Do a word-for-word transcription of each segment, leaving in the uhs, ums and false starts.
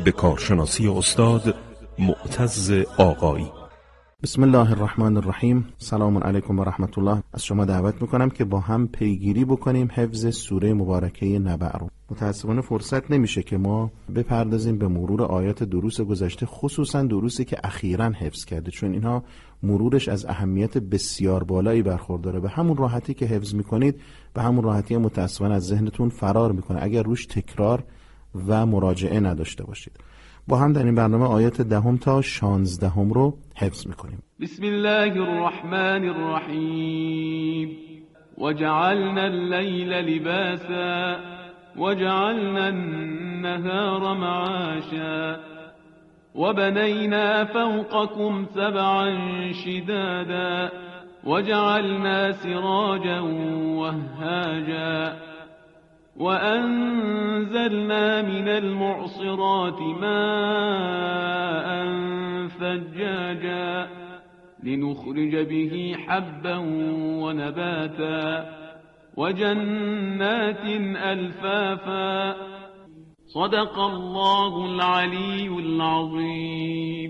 به کارشناسی استاد معتز آقایی. بسم الله الرحمن الرحیم. سلام علیکم و رحمت الله. از شما دعوت میکنم که با هم پیگیری بکنیم حفظ سوره مبارکه نبأ رو. متاسفانه فرصت نمیشه که ما بپردازیم به مرور آیات دروس گذشته، خصوصا دروسی که اخیراً حفظ کرده، چون اینها مرورش از اهمیت بسیار بالایی برخورداره. به همون راحتی که حفظ میکنید به همون راحتی متاسفانه از ذهنتون فرار میکنه اگر روش تکرار و مراجعه نداشته باشید. با هم در این برنامه آیات دهم تا شانزدهم رو حفظ میکنیم. بسم الله الرحمن الرحیم. وجعلنا الليل لباسا وجعلنا النهار معاشا وبنينا فوقكم سبعا شدادا وجعلنا سراجا وهاجا وأنزلنا من المعصرات ماء ثجاجا لنخرج به حبا ونباتا وجنات ألفافا صدق الله العلي العظيم.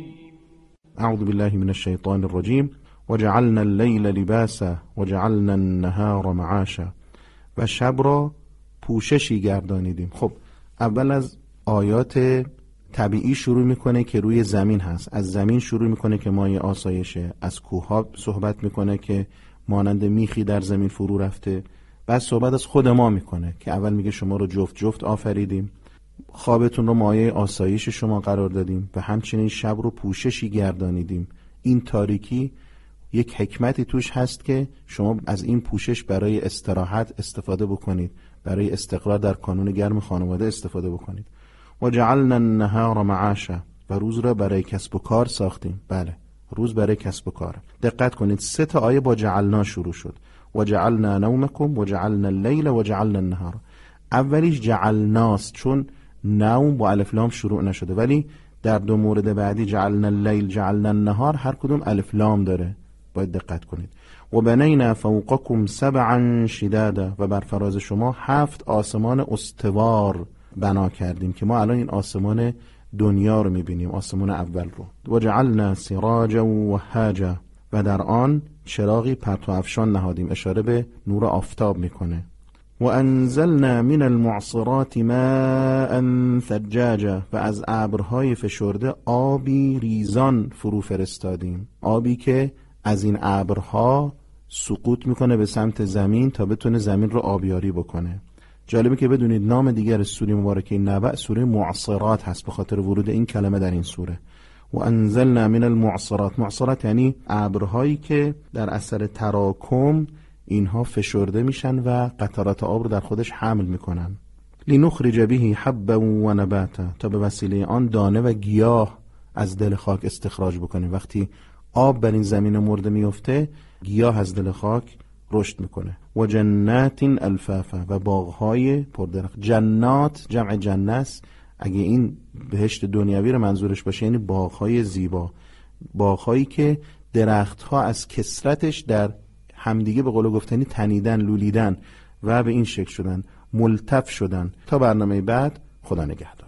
اعوذ بالله من الشیطان الرجیم. وجعلنا الليل لباسا وجعلنا النهار معاشا. و شب را پوششی گردانیدیم. خب اول از آیات طبیعی شروع میکنه که روی زمین هست. از زمین شروع میکنه که مایه آسایشه. از کوها صحبت میکنه که مانند میخی در زمین فرو رفته. بعد صحبت از خود ما میکنه که اول میگه شما رو جفت جفت آفریدیم، خوابتون رو مایه آسایش شما قرار دادیم و همچنین شب رو پوششی گردانیدیم. این تاریکی یک حکمتی توش هست که شما از این پوشش برای استراحت استفاده بکنید، برای استقرار در کانون گرم خانواده استفاده بکنید. و جعلنا النهار معاشا. و روز را برای کسب و کار ساختیم. بله، روز برای کسب و کار. دقت کنید سه تا آیه با جعلنا شروع شد. و جعلنا نومکم و جعلنا اللیل و جعلنا النهار. اولیش جعلناست چون نوم با الف لام شروع نشده، ولی در دو مورد بعدی جعلنا اللیل جعلنا النهار هر کدوم الف لام داره. باید دقت کنید. و بنینا فوقکم سبعا شدادا. و بر فراز شما هفت آسمان استوار بنا کردیم که ما الان این آسمان دنیا رو میبینیم، آسمان اول رو. و جعلنا سراجا وهاجا. و در آن چراغی پرتو افشان نهادیم، اشاره به نور آفتاب میکنه. و انزلنا من المعصرات ماء ثجاجا. و از ابرهای فشرده آبی ریزان فرو فرستادیم، آبی که از این ابرها سقوط میکنه به سمت زمین تا بتونه زمین رو آبیاری بکنه. جالبه که بدونید نام دیگر سوره مبارکه نبأ سوره معصرات هست به خاطر ورود این کلمه در این سوره. و انزلنا من المعصرات. معصرات یعنی ابرهایی که در اثر تراکم اینها فشرده میشن و قطرات آب رو در خودش حمل میکنن. لنخرج به حبا و نباتا. تا به وسیله آن دانه و گیاه از دل خاک استخراج بکنیم. وقتی آب بر این زمین مرده میفته، گیاه از دل خاک رشد میکنه. و جنات الفافا. و باغهای پردرخت. جنات جمع جنت، اگه این بهشت دنیوی رو منظورش باشه یعنی باغهای زیبا، باغهایی که درختها از کثرتش در همدیگه به قول گفتنی تنیدن، لولیدن و به این شکل شدن، ملتف شدن. تا برنامه بعد، خدا نگهدار.